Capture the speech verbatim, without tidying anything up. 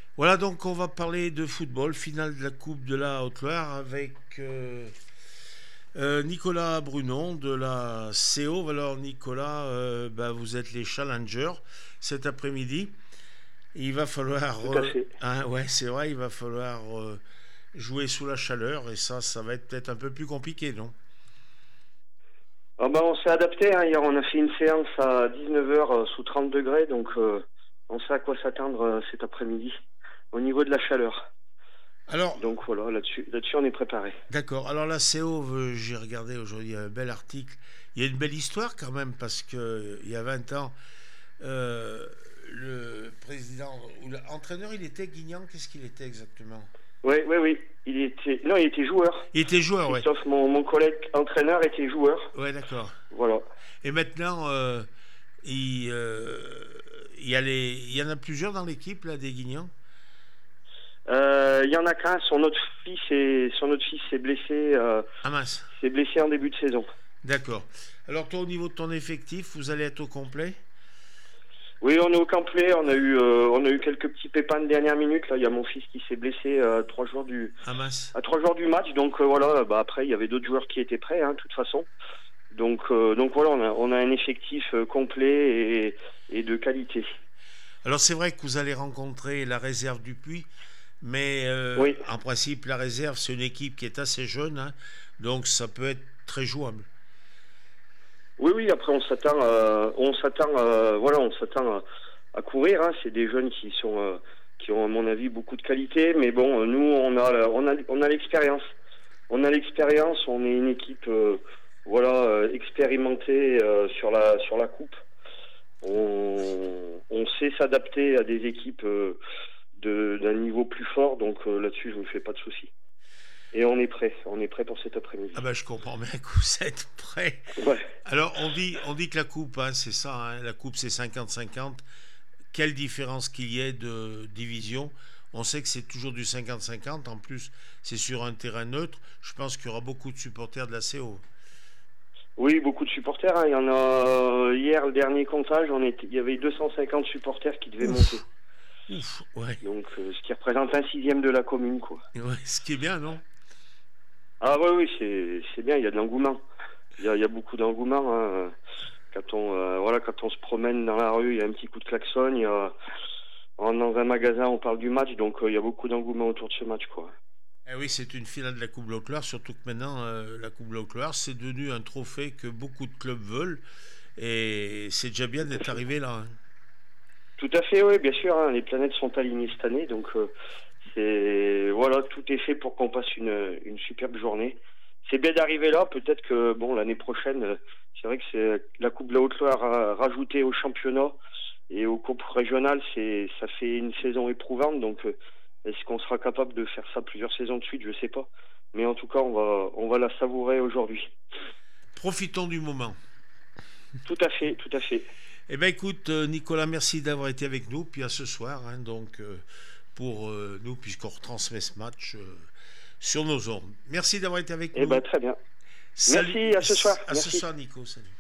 Voilà, donc on va parler de football, finale de la Coupe de la Haute-Loire avec euh, euh, Nicolas Brunon de la C O. Alors Nicolas, euh, bah, vous êtes les challengers cet après-midi. Il va falloir... Tout à euh, fait. hein, ouais, c'est vrai, il va falloir euh, jouer sous la chaleur et ça, ça va être peut-être un peu plus compliqué, non? Ah bah, on s'est adapté, hein. Hier, on a fait une séance à dix-neuf heures euh, sous trente degrés, donc euh, on sait à quoi s'attendre euh, cet après-midi au niveau de la chaleur. Alors, Donc voilà, là-dessus, là-dessus, on est préparé. d'accord. Alors la C O, euh, j'ai regardé aujourd'hui un bel article. Il y a une belle histoire quand même parce que euh, il y a vingt ans, euh, le président ou l'entraîneur, il était Guignan. Qu'est-ce qu'il était exactement? Oui, oui, oui. Il était, non, il était joueur. Il était joueur, ouais. Christophe, mon, mon collègue entraîneur, était joueur. Ouais, d'accord. Voilà. Et maintenant, euh, il, euh, il y a les, il y en a plusieurs dans l'équipe là des Guignans. Euh, Il y en a qu'un. Son autre fils est, son autre fils s'est blessé, euh, Ah mince. s'est blessé en début de saison. D'accord. Alors toi, au niveau de ton effectif, vous allez être au complet? Oui, on est au complet. On a eu, euh, on a eu quelques petits pépins de dernière minute. Là, il y a mon fils qui s'est blessé euh, trois jours du, Ah mince. à trois jours du match. Donc euh, voilà. Bah après, il y avait d'autres joueurs qui étaient prêts, hein, de toute façon. Donc, euh, donc voilà, on a, on a un effectif euh, complet et, et de qualité. Alors c'est vrai que vous allez rencontrer la réserve du Puy. Mais euh, Oui, en principe, la réserve, c'est une équipe qui est assez jeune, hein, donc ça peut être très jouable. oui, oui. Après, on s'attend, euh, on s'attend, euh, voilà, on s'attend à, à courir, hein. C'est des jeunes qui sont, euh, qui ont, à mon avis, beaucoup de qualité. Mais bon, euh, nous, on a, on a, on a l'expérience. On a l'expérience. On est une équipe, euh, voilà, euh, expérimentée euh, sur la, sur la coupe. On, on sait s'adapter à des équipes euh, de, d'un niveau plus fort. Donc euh, là-dessus, je ne me fais pas de soucis. Et on est prêt. On est prêt pour cet après-midi. Ah ben je comprends bien que vous êtes prêts. Ouais. Alors on dit, on dit que la coupe, hein, c'est ça, hein, la coupe c'est cinquante cinquante. Quelle différence qu'il y ait de division? On sait que c'est toujours du cinquante cinquante, en plus c'est sur un terrain neutre. Je pense qu'il y aura beaucoup de supporters de la C O. Oui, beaucoup de supporters, hein. Il y en a hier, le dernier comptage, on était, il y avait deux cent cinquante supporters qui devaient monter. Ouf, ouf, ouais. Donc, euh, ce qui représente un sixième de la commune, quoi. Ouais, ce qui est bien, non? Ah oui, oui, c'est c'est bien. Il y a de l'engouement. Il y a, il y a beaucoup d'engouement, hein. Quand on euh, voilà, quand on se promène dans la rue, il y a un petit coup de klaxon. Il y a, on rentre dans un magasin, on parle du match, donc euh, il y a beaucoup d'engouement autour de ce match, quoi. Eh oui, c'est une finale de la Coupe Lauclore, surtout que maintenant, euh, la Coupe Lauclore, c'est devenu un trophée que beaucoup de clubs veulent. Et c'est déjà bien Tout à d'être fait. arrivé là, hein. Tout à fait, oui, bien sûr, hein. Les planètes sont alignées cette année, donc euh, c'est voilà, tout est fait pour qu'on passe une, une superbe journée. C'est bien d'arriver là. Peut-être que bon, l'année prochaine, euh, c'est vrai que c'est la Coupe de la Haute-Loire à- rajoutée au championnat et aux coupes régionales, c'est ça fait une saison éprouvante. Donc, euh, est-ce qu'on sera capable de faire ça plusieurs saisons de suite? Je sais pas. Mais en tout cas, on va on va la savourer aujourd'hui. Profitons du moment. Tout à fait, tout à fait. Eh bien, écoute, euh, Nicolas, merci d'avoir été avec nous. Puis à ce soir, hein, donc, euh, pour euh, nous, puisqu'on retransmet ce match euh, sur nos ondes. Merci d'avoir été avec Eh ben, nous. très bien. Salut. Merci, à ce soir. À ce Merci. soir, Nico. Salut.